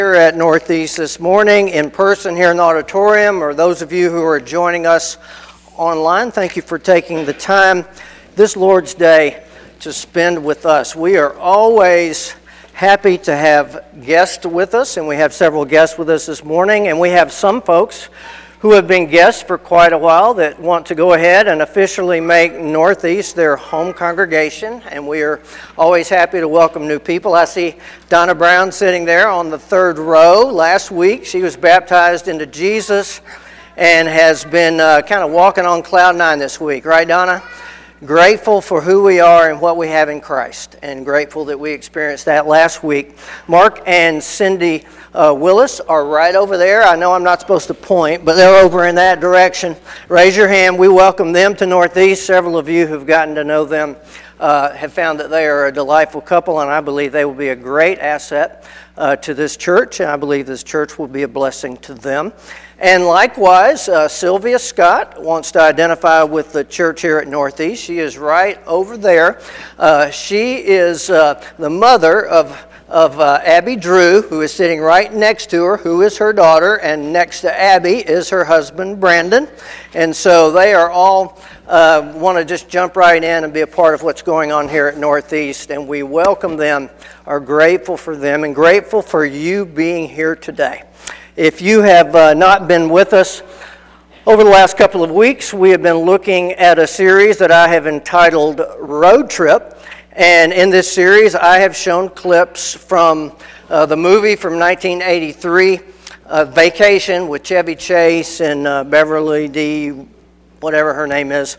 Here at Northeast this morning in person here in the auditorium, or those of you who are joining us online, thank you for taking the time this Lord's Day to spend with us. We are always happy to have guests with us, and we have several guests with us this morning, and we have some folks who have been guests for quite a while that want to go ahead and officially make Northeast their home congregation, and we are always happy to welcome new people. I see Donna Brown sitting there on the third row. Last week she was baptized into Jesus and has been kind of walking on cloud nine this week, right, Donna? Grateful for who we are and what we have in Christ, and grateful that we experienced that last week. Mark and Cindy Willis are right over there. I know I'm not supposed to point, but they're over in that direction. Raise your hand. We welcome them to Northeast. Several of you who've gotten to know them have found that they are a delightful couple, and I believe they will be a great asset to this church, and I believe this church will be a blessing to them. And likewise, Sylvia Scott wants to identify with the church here at Northeast. She is right over there. She is the mother of Abby Drew, who is sitting right next to her, who is her daughter, and next to Abby is her husband, Brandon. And so they are all want to just jump right in and be a part of what's going on here at Northeast, and we welcome them, are grateful for them, and grateful for you being here today. If you have not been with us over the last couple of weeks, we have been looking at a series that I have entitled Road Trip. And in this series, I have shown clips from the movie from 1983, Vacation, with Chevy Chase and Beverly D., whatever her name is,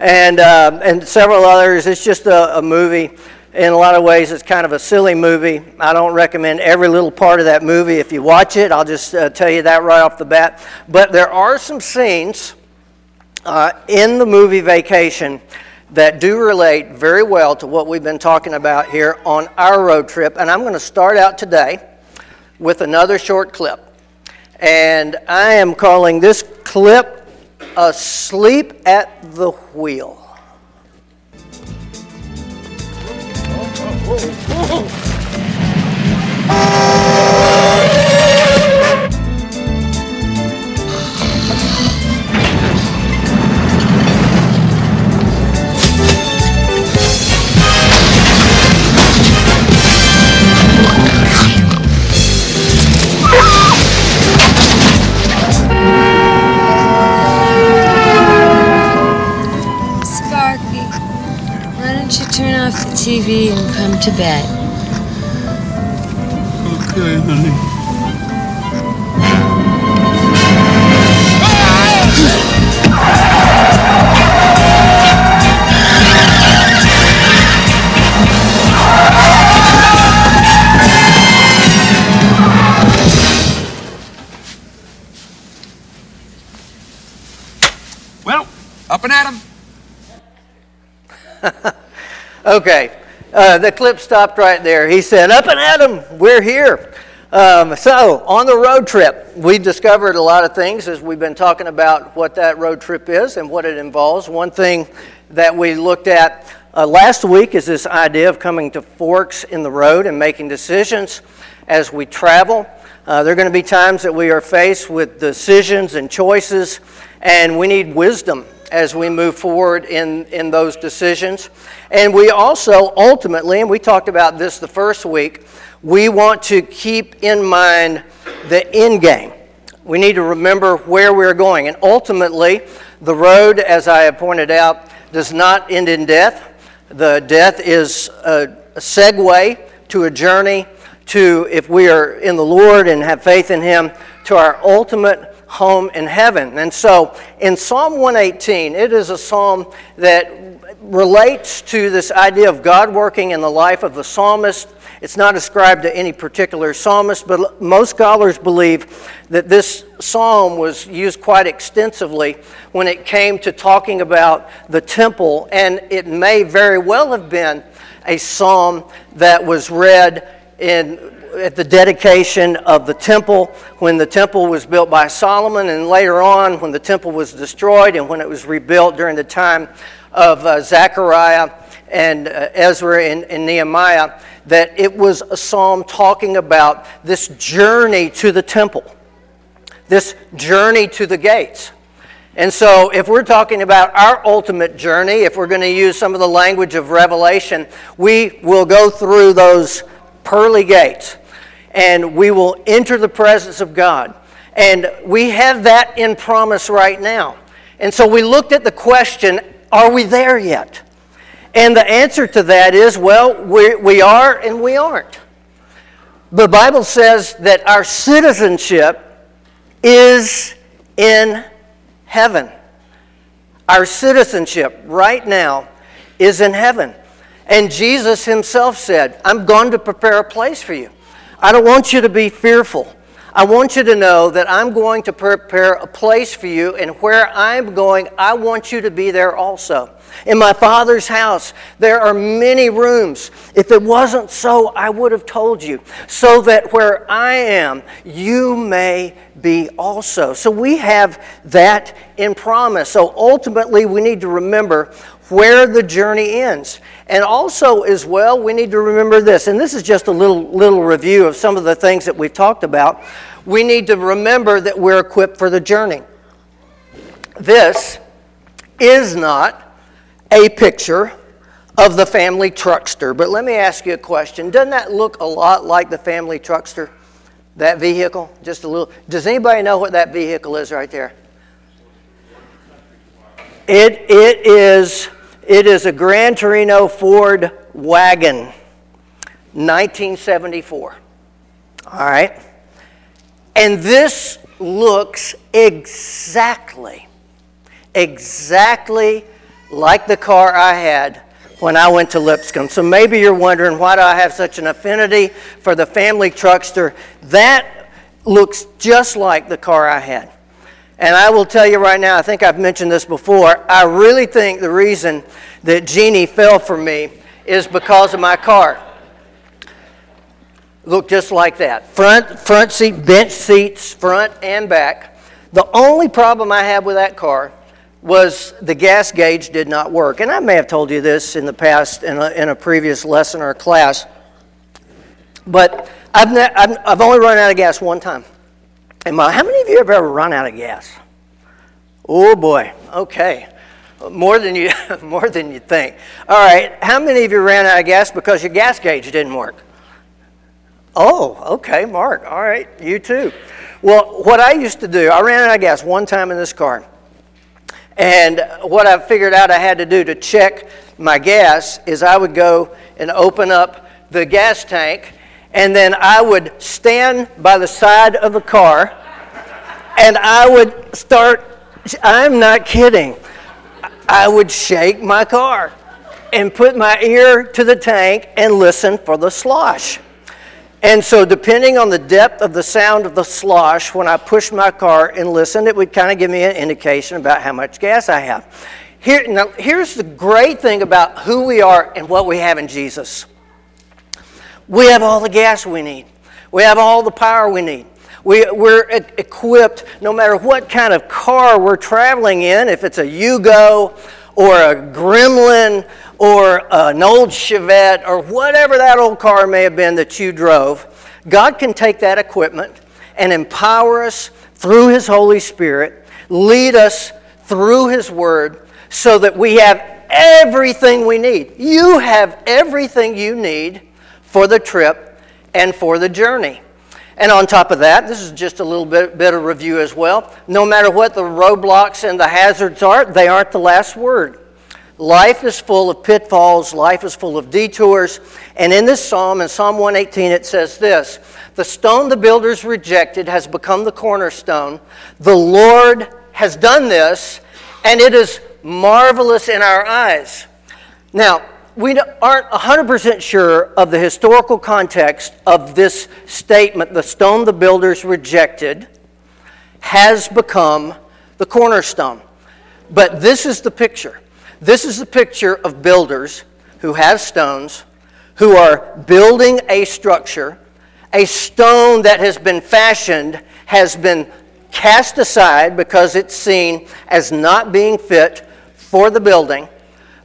and several others. It's just a movie. In a lot of ways, it's kind of a silly movie. I don't recommend every little part of that movie. If you watch it, I'll just tell you that right off the bat. But there are some scenes in the movie Vacation that do relate very well to what we've been talking about here on our road trip. And I'm going to start out today with another short clip. And I am calling this clip Asleep at the Wheel. Sparky, why don't you turn off the TV and come to bed? Okay, honey. Well, up and at 'em. Okay, the clip stopped right there. He said, up and at 'em, we're here. So, on the road trip, we discovered a lot of things as we've been talking about what that road trip is and what it involves. One thing that we looked at last week is this idea of coming to forks in the road and making decisions as we travel. There are going to be times that we are faced with decisions and choices, and we need wisdom as we move forward in those decisions. And we also ultimately, and we talked about this the first week, we want to keep in mind the end game. We need to remember where we're going. And ultimately, the road, as I have pointed out, does not end in death. The death is a segue to a journey to, if we are in the Lord and have faith in Him, to our ultimate home in heaven. And so in Psalm 118, it is a psalm that relates to this idea of God working in the life of the psalmist. It's not ascribed to any particular psalmist, but most scholars believe that this psalm was used quite extensively when it came to talking about the temple, and it may very well have been a psalm that was read at the dedication of the temple, when the temple was built by Solomon, and later on when the temple was destroyed and when it was rebuilt during the time of Zechariah Ezra and Nehemiah, that it was a psalm talking about this journey to the temple, this journey to the gates. And so if we're talking about our ultimate journey, if we're going to use some of the language of Revelation, we will go through those pearly gates and we will enter the presence of God. And we have that in promise right now. And so we looked at the question, are we there yet? And the answer to that is, well, we are and we aren't. The Bible says that our citizenship is in heaven. Our citizenship right now is in heaven. And Jesus himself said, I'm going to prepare a place for you. I don't want you to be fearful. I want you to know that I'm going to prepare a place for you, and where I'm going, I want you to be there also. In my Father's house, there are many rooms. If it wasn't so, I would have told you, so that where I am, you may be also. So we have that in promise. So ultimately, we need to remember where the journey ends. And also, as well, we need to remember this, and this is just a little review of some of the things that we've talked about. We need to remember that we're equipped for the journey. This is not a picture of the family truckster, but let me ask you a question. Doesn't that look a lot like the family truckster, that vehicle? Just a little. Does anybody know what that vehicle is right there? It is a Gran Torino Ford wagon, 1974. All right? And this looks exactly like the car I had when I went to Lipscomb. So maybe you're wondering, why do I have such an affinity for the family truckster? That looks just like the car I had. And I will tell you right now, I think I've mentioned this before, I really think the reason that Jeannie fell for me is because of my car. Look just like that. Front seat, bench seats, front and back. The only problem I had with that car was the gas gauge did not work. And I may have told you this in the past in a previous lesson or class. But I've only run out of gas one time. How many of you have ever run out of gas? Oh boy, okay. More than you think. All right, how many of you ran out of gas because your gas gauge didn't work? Oh, okay, Mark. All right, you too. Well, what I used to do, I ran out of gas one time in this car. And what I figured out I had to do to check my gas is I would go and open up the gas tank, and then I would stand by the side of the car, and I would start, I'm not kidding, I would shake my car and put my ear to the tank and listen for the slosh. And so depending on the depth of the sound of the slosh, when I pushed my car and listened, it would kind of give me an indication about how much gas I have. Here's the great thing about who we are and what we have in Jesus. We have all the gas we need. We have all the power we need. We're equipped no matter what kind of car we're traveling in, if it's a Yugo or a Gremlin or an old Chevette or whatever that old car may have been that you drove. God can take that equipment and empower us through His Holy Spirit, lead us through His Word so that we have everything we need. You have everything you need for the trip and for the journey. And on top of that, this is just a little bit of review as well. No matter what the roadblocks and the hazards are, they aren't the last word. Life is full of pitfalls. Life is full of detours. And in this psalm, in Psalm 118, it says this: the stone the builders rejected has become the cornerstone. The Lord has done this, and it is marvelous in our eyes. Now, we aren't 100% sure of the historical context of this statement, the stone the builders rejected has become the cornerstone. But this is the picture. This is the picture of builders who have stones, who are building a structure. A stone that has been fashioned has been cast aside because it's seen as not being fit for the building.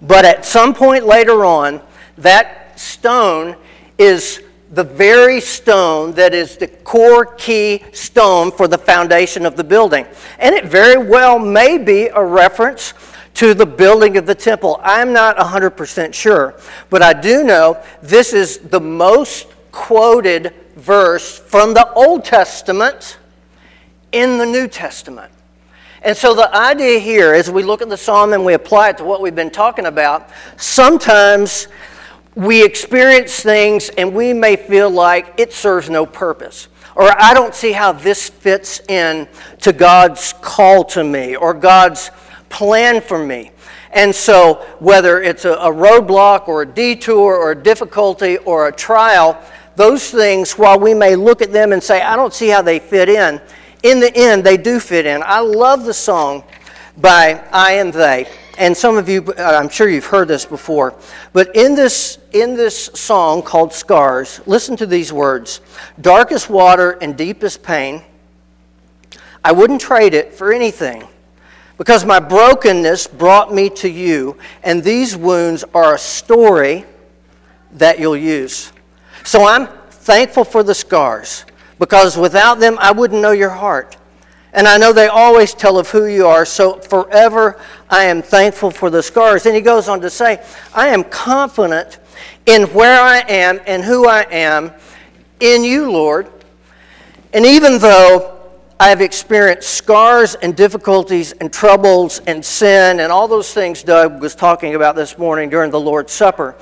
But at some point later on, that stone is the very stone that is the core key stone for the foundation of the building. And it very well may be a reference to the building of the temple. I'm not 100% sure, but I do know this is the most quoted verse from the Old Testament in the New Testament. And so the idea here, as we look at the psalm and we apply it to what we've been talking about, sometimes we experience things and we may feel like it serves no purpose. Or I don't see how this fits in to God's call to me or God's plan for me. And so whether it's a roadblock or a detour or a difficulty or a trial, those things, while we may look at them and say, I don't see how they fit in the end, they do fit in. I love the song by I and They. And some of you, I'm sure you've heard this before. But in this song called Scars, listen to these words. Darkest water and deepest pain, I wouldn't trade it for anything. Because my brokenness brought me to you, and these wounds are a story that you'll use. So I'm thankful for the scars, because without them, I wouldn't know your heart. And I know they always tell of who you are, so forever I am thankful for the scars. And he goes on to say, I am confident in where I am and who I am in you, Lord. And even though I have experienced scars and difficulties and troubles and sin and all those things Doug was talking about this morning during the Lord's Supper,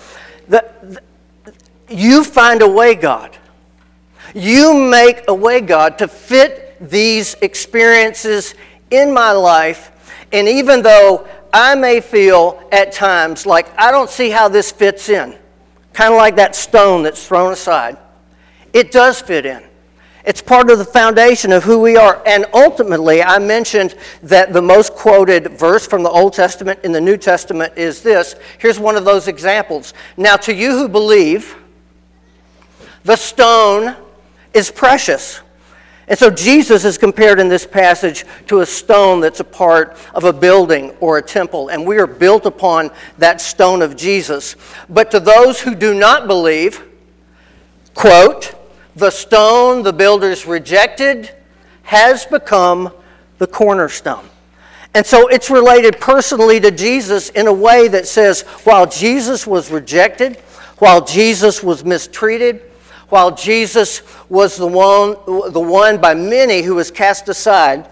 you find a way, God. You make a way, God, to fit these experiences in my life. And even though I may feel at times like I don't see how this fits in, kind of like that stone that's thrown aside, it does fit in. It's part of the foundation of who we are. And ultimately, I mentioned that the most quoted verse from the Old Testament in the New Testament is this. Here's one of those examples. Now, to you who believe, the stone is precious. And so Jesus is compared in this passage to a stone that's a part of a building or a temple. And we are built upon that stone of Jesus. But to those who do not believe, quote, the stone the builders rejected has become the cornerstone. And so it's related personally to Jesus in a way that says, while Jesus was rejected, while Jesus was mistreated, while Jesus was the one by many who was cast aside,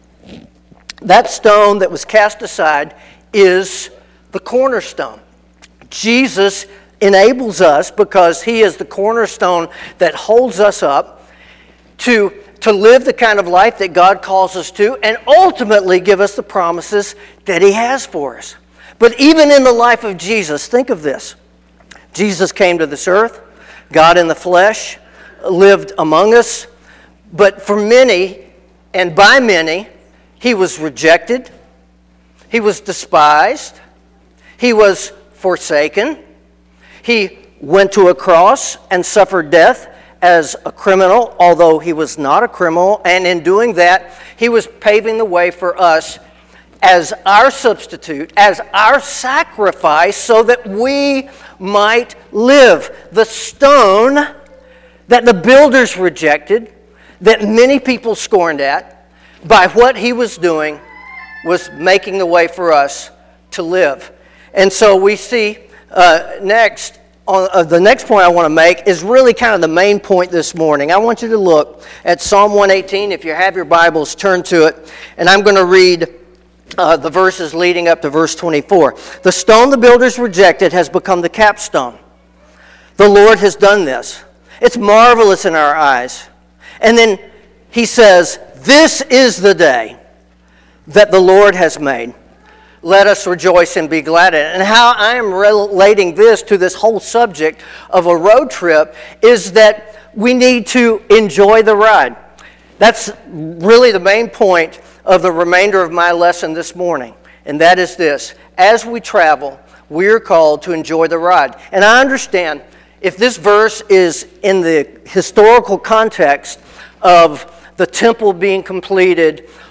that stone that was cast aside is the cornerstone. Jesus enables us, because he is the cornerstone that holds us up, to live the kind of life that God calls us to, and ultimately give us the promises that he has for us. But even in the life of Jesus, think of this. Jesus came to this earth, God in the flesh, lived among us, but for many, and by many, he was rejected, he was despised, he was forsaken. He went to a cross and suffered death as a criminal, although he was not a criminal. And in doing that, he was paving the way for us as our substitute, as our sacrifice, so that we might live. The stone that the builders rejected, that many people scorned at, by what he was doing, was making the way for us to live. And so we see next, the next point I want to make is really kind of the main point this morning. I want you to look at Psalm 118. If you have your Bibles, turn to it. And I'm going to read the verses leading up to verse 24. The stone the builders rejected has become the capstone. The Lord has done this. It's marvelous in our eyes. And then he says, this is the day that the Lord has made. Let us rejoice and be glad in it. And how I am relating this to this whole subject of a road trip is that we need to enjoy the ride. That's really the main point of the remainder of my lesson this morning. And that is this. As we travel, we are called to enjoy the ride. And I understand if this verse is in the historical context of the temple being completed,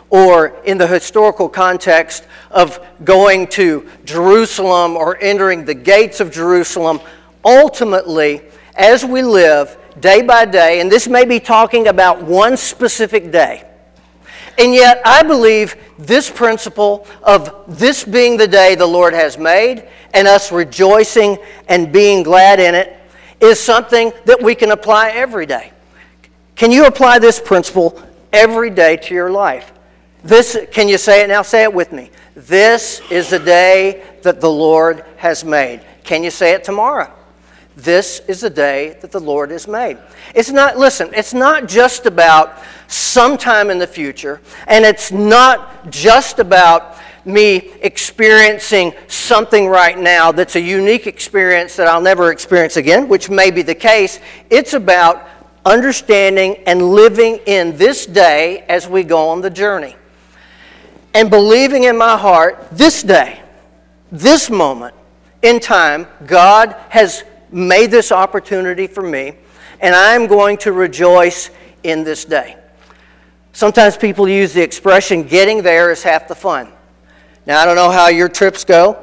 or in the historical context of going to Jerusalem or entering the gates of Jerusalem. Ultimately, as we live day by day, and this may be talking about one specific day, and yet I believe this principle of this being the day the Lord has made and us rejoicing and being glad in it is something that we can apply every day. Can you apply this principle every day to your life? Can you say it now? Say it with me. This is the day that the Lord has made. Can you say it tomorrow? This is the day that the Lord has made. It's not just about sometime in the future, and it's not just about me experiencing something right now that's a unique experience that I'll never experience again, which may be the case. It's about understanding and living in this day as we go on the journey. And believing in my heart, this day, this moment in time, God has made this opportunity for me, and I'm going to rejoice in this day. Sometimes people use the expression, getting there is half the fun. Now, I don't know how your trips go.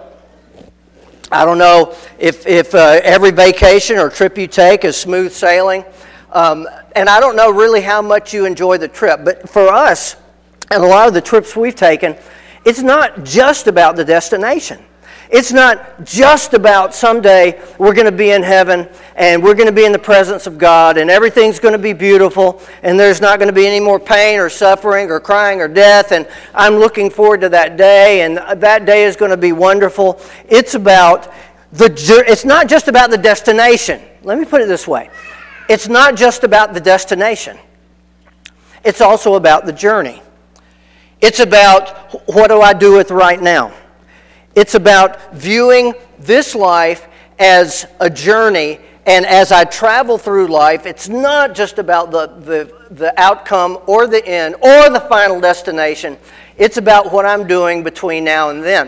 I don't know if every vacation or trip you take is smooth sailing. And I don't know really how much you enjoy the trip. But for us, and a lot of the trips we've taken, it's not just about the destination. It's not just about someday we're going to be in heaven and we're going to be in the presence of God and everything's going to be beautiful and there's not going to be any more pain or suffering or crying or death, and I'm looking forward to that day and that day is going to be wonderful. It's not just about the destination. Let me put it this way. It's not just about the destination. It's also about the journey. It's about what do I do with right now. It's about viewing this life as a journey, and as I travel through life, it's not just about the outcome or the end or the final destination. It's about what I'm doing between now and then.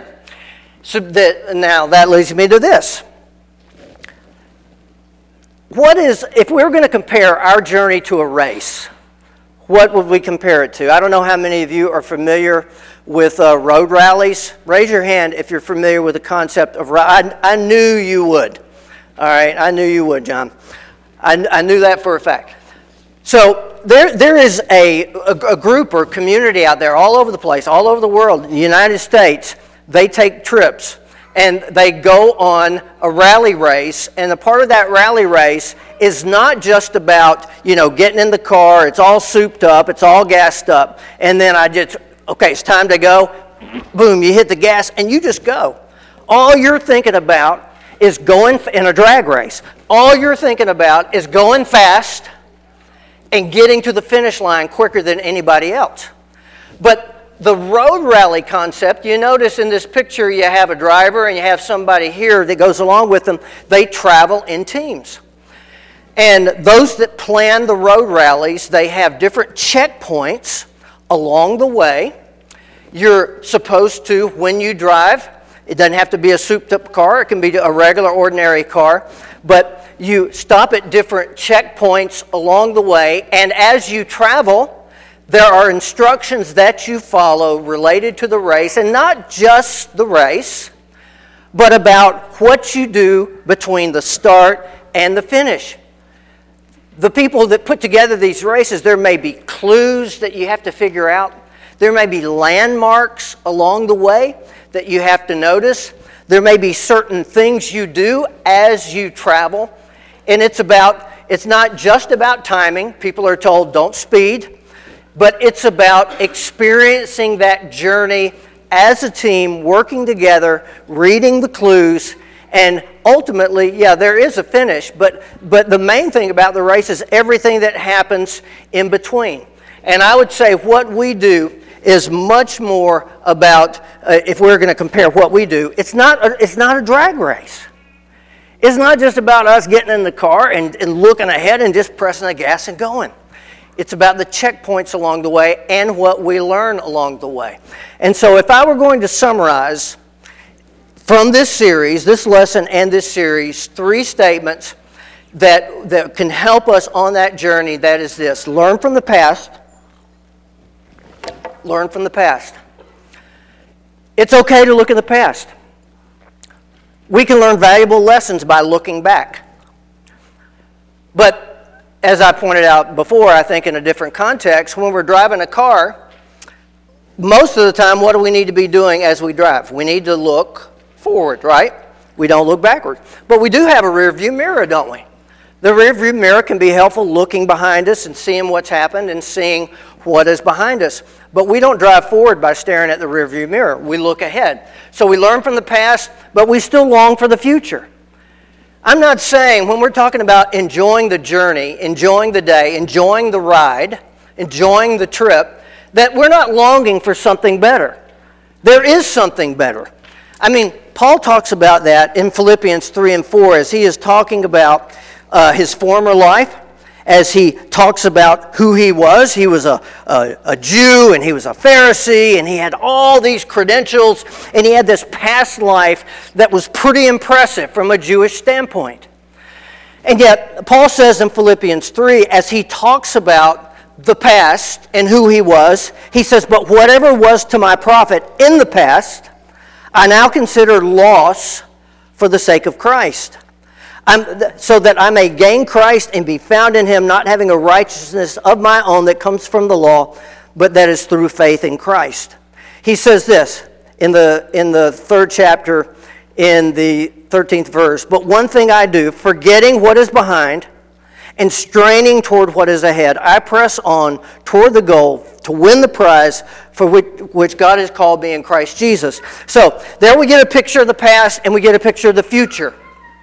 Now that leads me to this. If we were going to compare our journey to a race, what would we compare it to? I don't know how many of you are familiar with road rallies. Raise your hand if you're familiar with the concept of I knew you would. All right, I knew you would, John. I knew that for a fact. So there is a group or community out there all over the place, all over the world, in the United States. They take trips and they go on a rally race, and a part of that rally race is not just about, getting in the car, it's all souped up, it's all gassed up, and then okay, it's time to go, boom, you hit the gas, and you just go. All you're thinking about is going, in a drag race, all you're thinking about is going fast and getting to the finish line quicker than anybody else. But the road rally concept, you notice in this picture you have a driver and you have somebody here that goes along with them. They travel in teams. And those that plan the road rallies, they have different checkpoints along the way. You're supposed to, when you drive, it doesn't have to be a souped-up car. It can be a regular, ordinary car. But you stop at different checkpoints along the way, and as you travel, there are instructions that you follow related to the race, and not just the race, but about what you do between the start and the finish. The people that put together these races, there may be clues that you have to figure out. There may be landmarks along the way that you have to notice. There may be certain things you do as you travel. And it's not just about timing. People are told don't speed. But it's about experiencing that journey as a team, working together, reading the clues, and ultimately, there is a finish, but the main thing about the race is everything that happens in between. And I would say what we do is much more about, if we're going to compare what we do, it's not a drag race. It's not just about us getting in the car and looking ahead and just pressing the gas and going. It's about the checkpoints along the way and what we learn along the way. And so if I were going to summarize from this series, this lesson and this series, 3 statements that can help us on that journey, that is this: learn from the past, learn from the past. It's okay to look at the past. We can learn valuable lessons by looking back. But as I pointed out before, I think in a different context, when we're driving a car, most of the time, what do we need to be doing as we drive? We need to look forward, right? We don't look backward. But we do have a rear view mirror, don't we? The rear view mirror can be helpful looking behind us and seeing what's happened and seeing what is behind us. But we don't drive forward by staring at the rear view mirror. We look ahead. So we learn from the past, but we still long for the future. I'm not saying when we're talking about enjoying the journey, enjoying the day, enjoying the ride, enjoying the trip, that we're not longing for something better. There is something better. I mean, Paul talks about that in Philippians 3 and 4 as he is talking about his former life, as he talks about who he was. He was a Jew, and he was a Pharisee, and he had all these credentials, and he had this past life that was pretty impressive from a Jewish standpoint. And yet, Paul says in Philippians 3, as he talks about the past and who he was, he says, "But whatever was to my profit in the past, I now consider loss for the sake of Christ. So that I may gain Christ and be found in him, not having a righteousness of my own that comes from the law, but that is through faith in Christ." He says this in the third chapter, in the 13th verse, "But one thing I do, forgetting what is behind and straining toward what is ahead, I press on toward the goal to win the prize for which God has called me in Christ Jesus." So there we get a picture of the past and we get a picture of the future.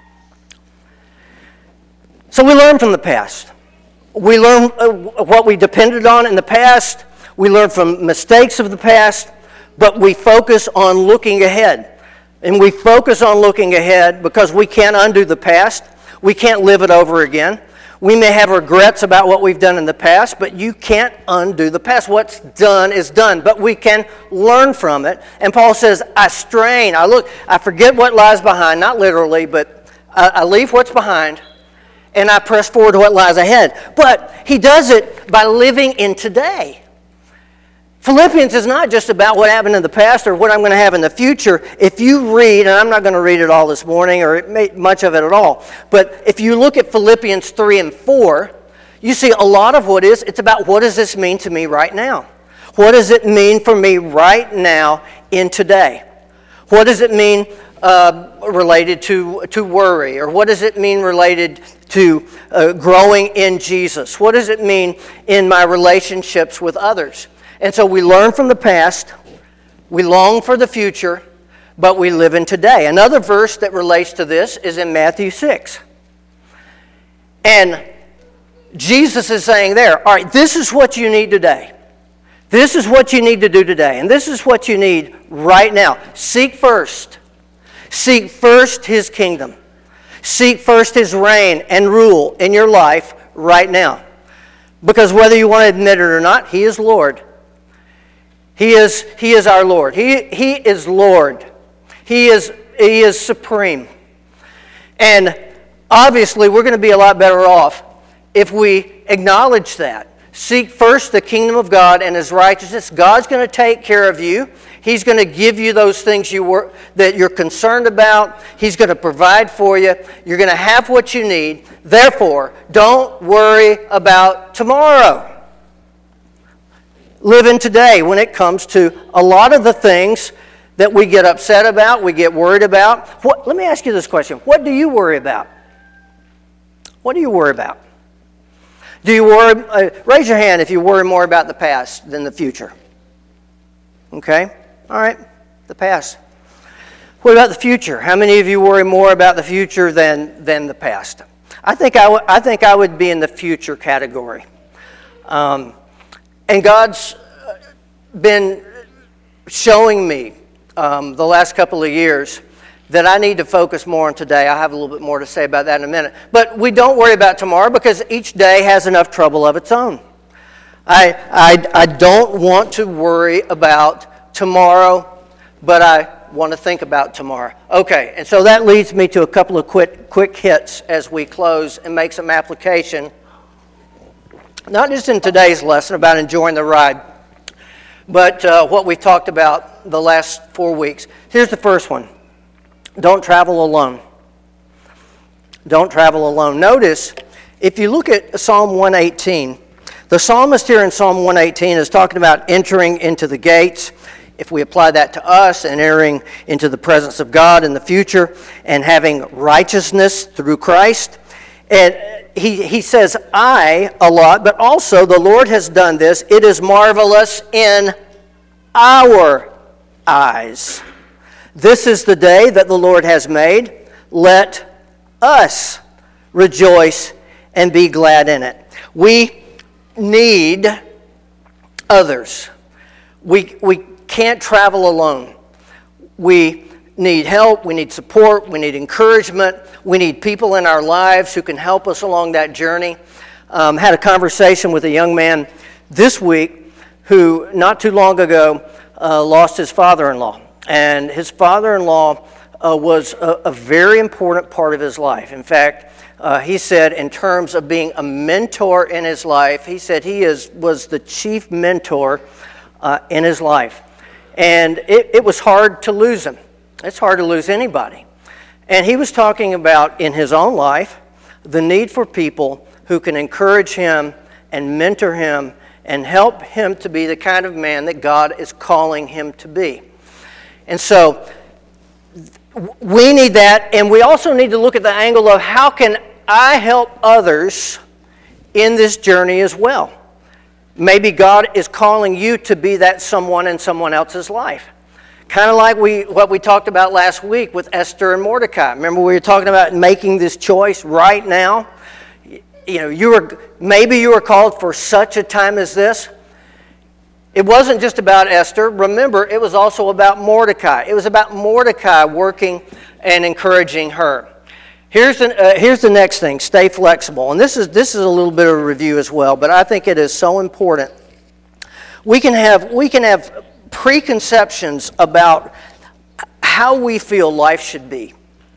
So we learn from the past. We learn what we depended on in the past. We learn from mistakes of the past, but we focus on looking ahead. And we focus on looking ahead because we can't undo the past. We can't live it over again. We may have regrets about what we've done in the past, but you can't undo the past. What's done is done, but we can learn from it. And Paul says, I strain, I forget what lies behind, not literally, but I leave what's behind, and I press forward to what lies ahead. But he does it by living in today. Philippians is not just about what happened in the past or what I'm going to have in the future. If you read, and I'm not going to read it all this morning or much of it at all, but if you look at Philippians 3 and 4, you see a lot of it's about what does this mean to me right now? What does it mean for me right now in today? What does it mean related to worry? Or what does it mean related to growing in Jesus? What does it mean in my relationships with others? And so we learn from the past, we long for the future, but we live in today. Another verse that relates to this is in Matthew 6. And Jesus is saying there, all right, this is what you need today. This is what you need to do today. And this is what you need right now. Seek first. Seek first His kingdom. Seek first His reign and rule in your life right now. Because whether you want to admit it or not, He is Lord. He is our Lord. He is Lord. He is supreme. And obviously, we're going to be a lot better off if we acknowledge that. Seek first the kingdom of God and His righteousness. God's going to take care of you. He's going to give you those things that you're concerned about. He's going to provide for you. You're going to have what you need. Therefore, don't worry about tomorrow. Live in today when it comes to a lot of the things that we get upset about, we get worried about. Let me ask you this question. What do you worry about? What do you worry about? Do you worry? Raise your hand if you worry more about the past than the future. Okay? All right. The past. What about the future? How many of you worry more about the future than the past? I think I would be in the future category. And God's been showing me the last couple of years that I need to focus more on today. I have a little bit more to say about that in a minute. But we don't worry about tomorrow because each day has enough trouble of its own. I don't want to worry about tomorrow, but I want to think about tomorrow. Okay, and so that leads me to a couple of quick hits as we close and make some application. Not just in today's lesson about enjoying the ride, but what we've talked about the last 4 weeks. Here's the first one. Don't travel alone. Don't travel alone. Notice, if you look at Psalm 118, the psalmist here in Psalm 118 is talking about entering into the gates. If we apply that to us and entering into the presence of God in the future and having righteousness through Christ, and he says I a lot, but also the Lord has done this. It is marvelous in our eyes. This is the day that the Lord has made. Let us rejoice and be glad in it. We need others. We can't travel alone. We need help, we need support, we need encouragement, we need people in our lives who can help us along that journey. Had a conversation with a young man this week who not too long ago lost his father-in-law. And his father-in-law was a very important part of his life. In fact, he said in terms of being a mentor in his life, he said he was the chief mentor in his life. And it was hard to lose him. It's hard to lose anybody. And he was talking about in his own life the need for people who can encourage him and mentor him and help him to be the kind of man that God is calling him to be. And so we need that, and we also need to look at the angle of how can I help others in this journey as well. Maybe God is calling you to be that someone in someone else's life. Kind of like what we talked about last week with Esther and Mordecai. Remember we were talking about making this choice right now? You know, maybe you were called for such a time as this. It wasn't just about Esther. Remember, it was also about Mordecai. It was about Mordecai working and encouraging her. Here's the next thing, stay flexible. And this is a little bit of a review as well, but I think it is so important. We can have preconceptions about how we feel life should be.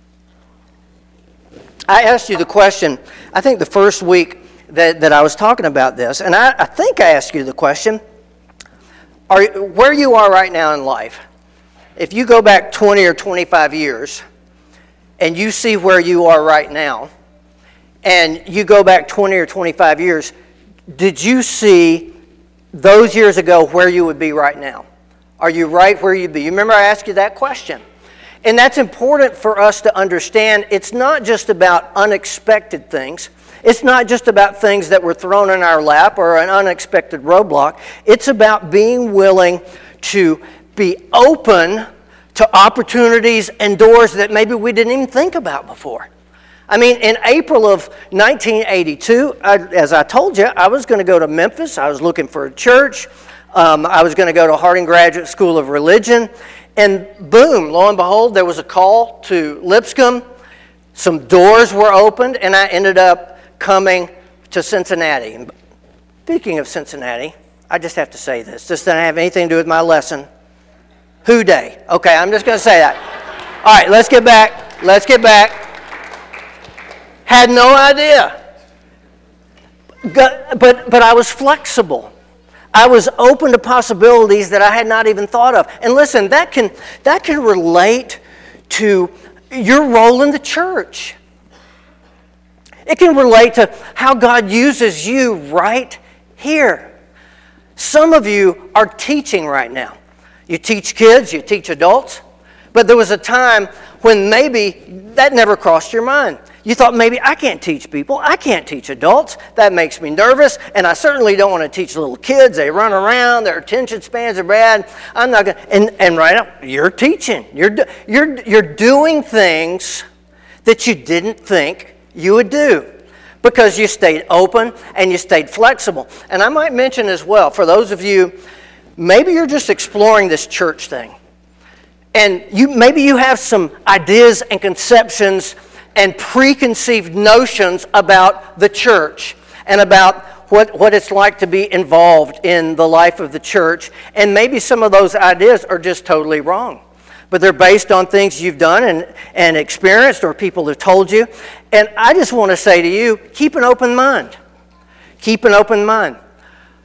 I asked you the question, I think the first week that I was talking about this, and I think I asked you the question, where you are right now in life, if you go back 20 or 25 years, and you see where you are right now, and you go back 20 or 25 years, did you see those years ago where you would be right now? Are you right where you'd be? You remember I asked you that question? And that's important for us to understand. It's not just about unexpected things. It's not just about things that were thrown in our lap or an unexpected roadblock. It's about being willing to be open to opportunities and doors that maybe we didn't even think about before. I mean, in April of 1982, as I told you, I was going to go to Memphis. I was looking for a church. I was going to go to Harding Graduate School of Religion. And boom, lo and behold, there was a call to Lipscomb. Some doors were opened, and I ended up coming to Cincinnati. And speaking of Cincinnati, I just have to say this. This doesn't have anything to do with my lesson. Who day? Okay, I'm just going to say that. All right, let's get back. Had no idea. But I was flexible. I was open to possibilities that I had not even thought of. And listen, that can relate to your role in the church. It can relate to how God uses you right here. Some of you are teaching right now. You teach kids, you teach adults, but there was a time when maybe that never crossed your mind. You thought, maybe I can't teach people. I can't teach adults. That makes me nervous, and I certainly don't want to teach little kids. They run around. Their attention spans are bad. I'm not going to. And right now, you're teaching. You're doing things that you didn't think you would do because you stayed open and you stayed flexible. And I might mention as well, for those of you, maybe you're just exploring this church thing, and maybe you have some ideas and conceptions and preconceived notions about the church and about what it's like to be involved in the life of the church. And maybe some of those ideas are just totally wrong. But they're based on things you've done and experienced or people have told you. And I just want to say to you, keep an open mind. Keep an open mind.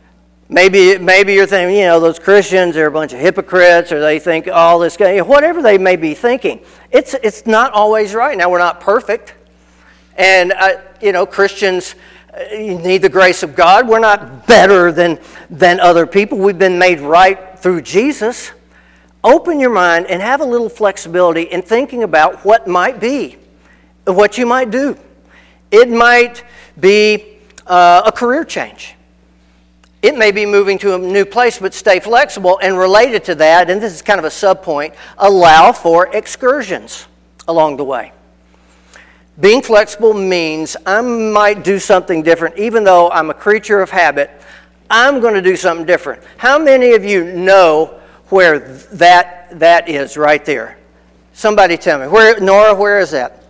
Maybe you're thinking, those Christians are a bunch of hypocrites, or they think all this, whatever they may be thinking. It's not always right. Now, we're not perfect. And, Christians need the grace of God. We're not better than other people. We've been made right through Jesus. Open your mind and have a little flexibility in thinking about what might be, what you might do. It might be a career change. It may be moving to a new place, but stay flexible. And related to that, and this is kind of a sub-point, allow for excursions along the way. Being flexible means I might do something different. Even though I'm a creature of habit, I'm going to do something different. How many of you know where that is right there? Somebody tell me. Nora, where is that?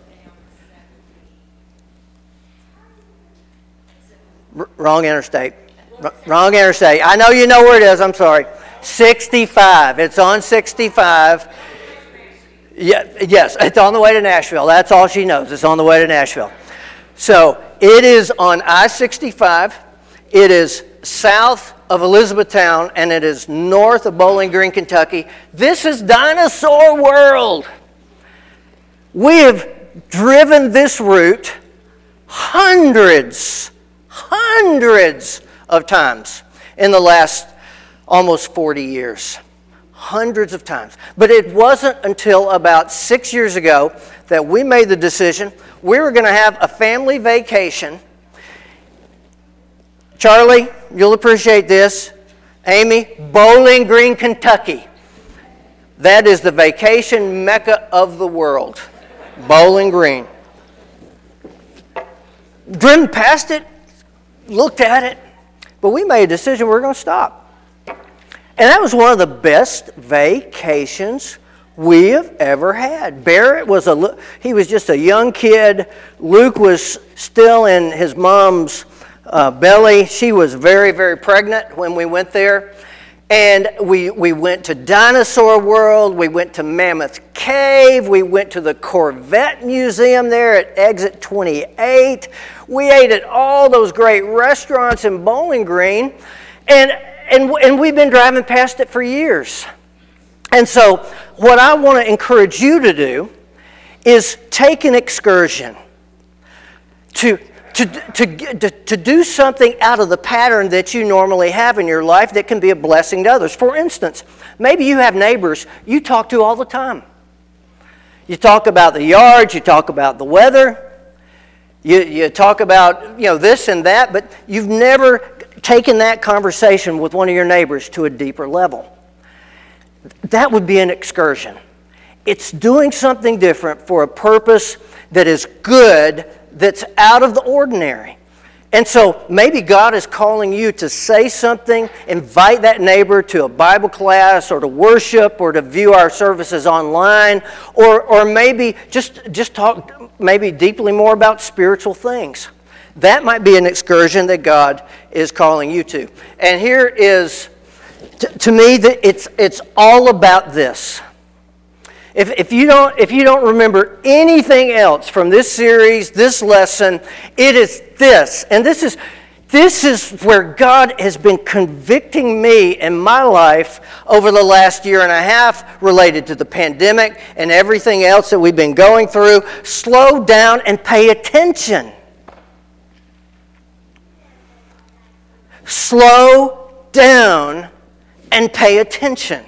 Wrong interstate. Wrong interstate. I know you know where it is. I'm sorry. 65. It's on 65. Yes, it's on the way to Nashville. That's all she knows. It's on the way to Nashville. So it is on I-65. It is south of Elizabethtown, and it is north of Bowling Green, Kentucky. This is Dinosaur World. We have driven this route hundreds of times in the last almost 40 years. Hundreds of times. But it wasn't until about 6 years ago that we made the decision we were going to have a family vacation. Charlie, you'll appreciate this. Amy, Bowling Green, Kentucky. That is the vacation mecca of the world. Bowling Green. Driven past it, looked at it, but we made a decision we were going to stop. And that was one of the best vacations we have ever had. Barrett he was just a young kid. Luke was still in his mom's belly. She was very, very pregnant when we went there. And we went to Dinosaur World. We went to Mammoth Cave. We went to the Corvette Museum there at Exit 28. We ate at all those great restaurants in Bowling Green. And we've been driving past it for years. And so what I want to encourage you to do is take an excursion to do something out of the pattern that you normally have in your life that can be a blessing to others. For instance, maybe you have neighbors you talk to all the time. You talk about the yard, you talk about the weather, you talk about this and that, but you've never taken that conversation with one of your neighbors to a deeper level. That would be an excursion. It's doing something different for a purpose that is good, that's out of the ordinary. And so maybe God is calling you to say something, invite that neighbor to a Bible class or to worship or to view our services online, or maybe just talk maybe deeply more about spiritual things. That might be an excursion that God is calling you to. And here is, to me, it's all about this. If you don't remember anything else from this series, this lesson, it is this. And this is where God has been convicting me in my life over the last year and a half related to the pandemic and everything else that we've been going through. Slow down and pay attention. Slow down and pay attention.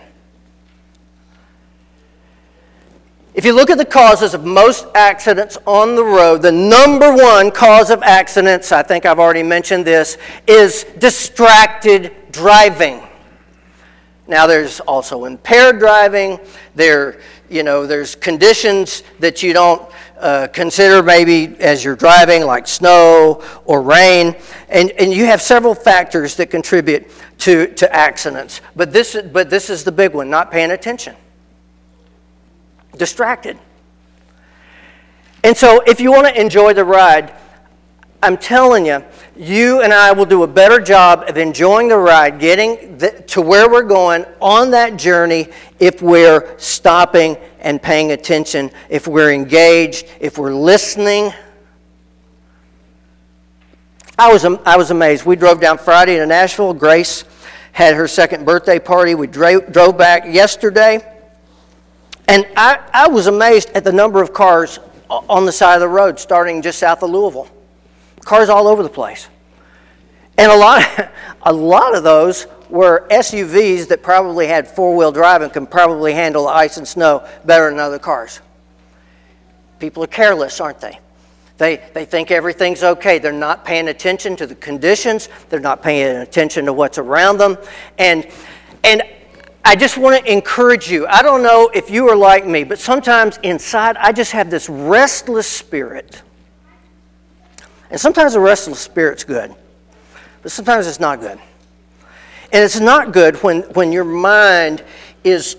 If you look at the causes of most accidents on the road, the number one cause of accidents, I think I've already mentioned this, is distracted driving. Now there's also impaired driving. There's conditions that you don't consider maybe as you're driving, like snow or rain, and you have several factors that contribute to accidents. But this is the big one: not paying attention, distracted. And so, if you want to enjoy the ride, I'm telling you, you and I will do a better job of enjoying the ride, getting to where we're going on that journey if we're stopping and paying attention, if we're engaged, if we're listening. I was amazed. We drove down Friday to Nashville. Grace had her second birthday party. We drove back yesterday. And I was amazed at the number of cars on the side of the road starting just south of Louisville. Cars all over the place. And a lot of those were SUVs that probably had four-wheel drive and can probably handle ice and snow better than other cars. People are careless, aren't they? They think everything's okay. They're not paying attention to the conditions. They're not paying attention to what's around them. And I just want to encourage you. I don't know if you are like me, but sometimes inside I just have this restless spirit. And sometimes the restless spirit's good, but sometimes it's not good. And it's not good when your mind is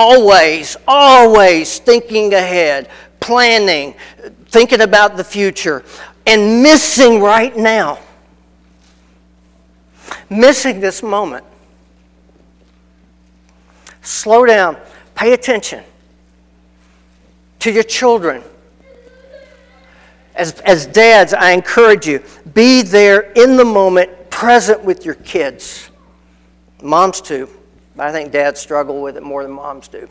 always thinking ahead, planning, thinking about the future, and missing right now. Missing this moment. Slow down. Pay attention to your children. As dads, I encourage you, be there in the moment, present with your kids. Moms too, but I think dads struggle with it more than moms do.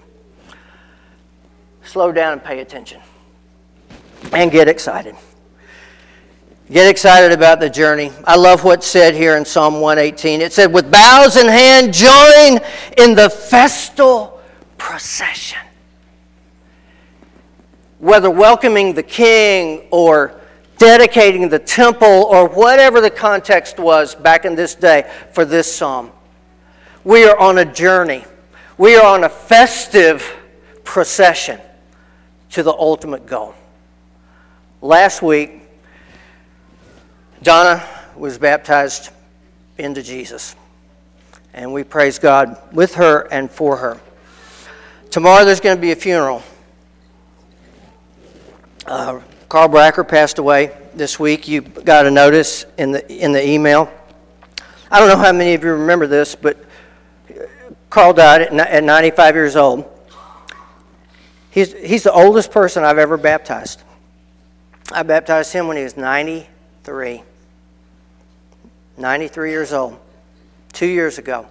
Slow down and pay attention. And get excited. Get excited about the journey. I love what's said here in Psalm 118. It said, with boughs in hand, join in the festal procession. Whether welcoming the king or dedicating the temple or whatever the context was back in this day for this psalm, we are on a journey. We are on a festive procession to the ultimate goal. Last week, Donna was baptized into Jesus. And we praise God with her and for her. Tomorrow there's going to be a funeral. Carl Bracker passed away this week. You got a notice in the email. I don't know how many of you remember this, but Carl died at 95 years old. He's the oldest person I've ever baptized. I baptized him when he was 93. 93 years old, 2 years ago.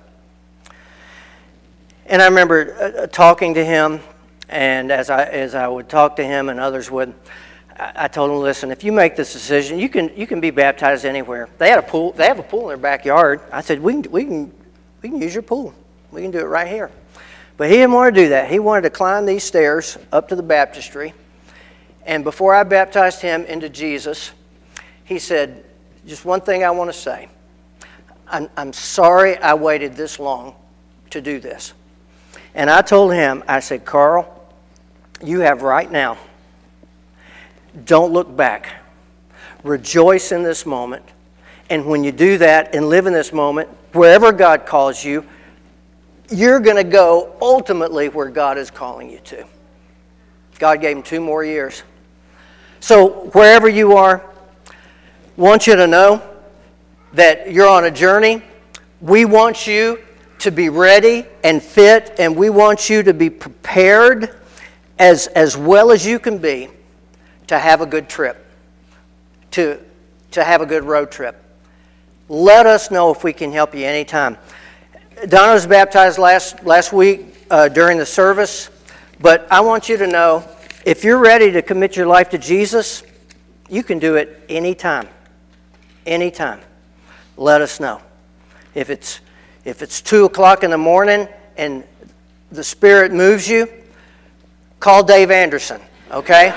And I remember talking to him, and as I would talk to him and others would, I told him, listen, if you make this decision, you can be baptized anywhere. They have a pool in their backyard. I said, we can use your pool. We can do it right here. But he didn't want to do that. He wanted to climb these stairs up to the baptistry. And before I baptized him into Jesus, he said, just one thing I want to say. I'm sorry I waited this long to do this. And I told him, I said, Carl, you have right now. Don't look back. Rejoice in this moment. And when you do that and live in this moment, wherever God calls you, you're going to go ultimately where God is calling you to. God gave him 2 more years. So wherever you are, I want you to know that you're on a journey. We want you to be ready and fit, and we want you to be prepared as well as you can be to have a good trip, to have a good road trip. Let us know if we can help you anytime. Donna was baptized last week during the service, but I want you to know, if you're ready to commit your life to Jesus, you can do it anytime. Anytime. Let us know. If it's 2 o'clock in the morning and the Spirit moves you, call Dave Anderson, okay?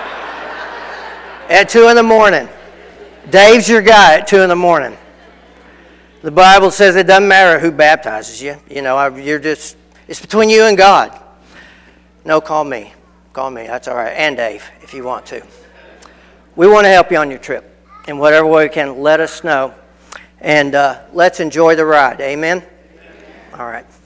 At 2 in the morning. Dave's your guy at 2 in the morning. The Bible says it doesn't matter who baptizes you. You know, it's between you and God. No, call me. Call me. That's all right. And Dave, if you want to. We want to help you on your trip. In whatever way we can, let us know. And let's enjoy the ride. Amen? All right.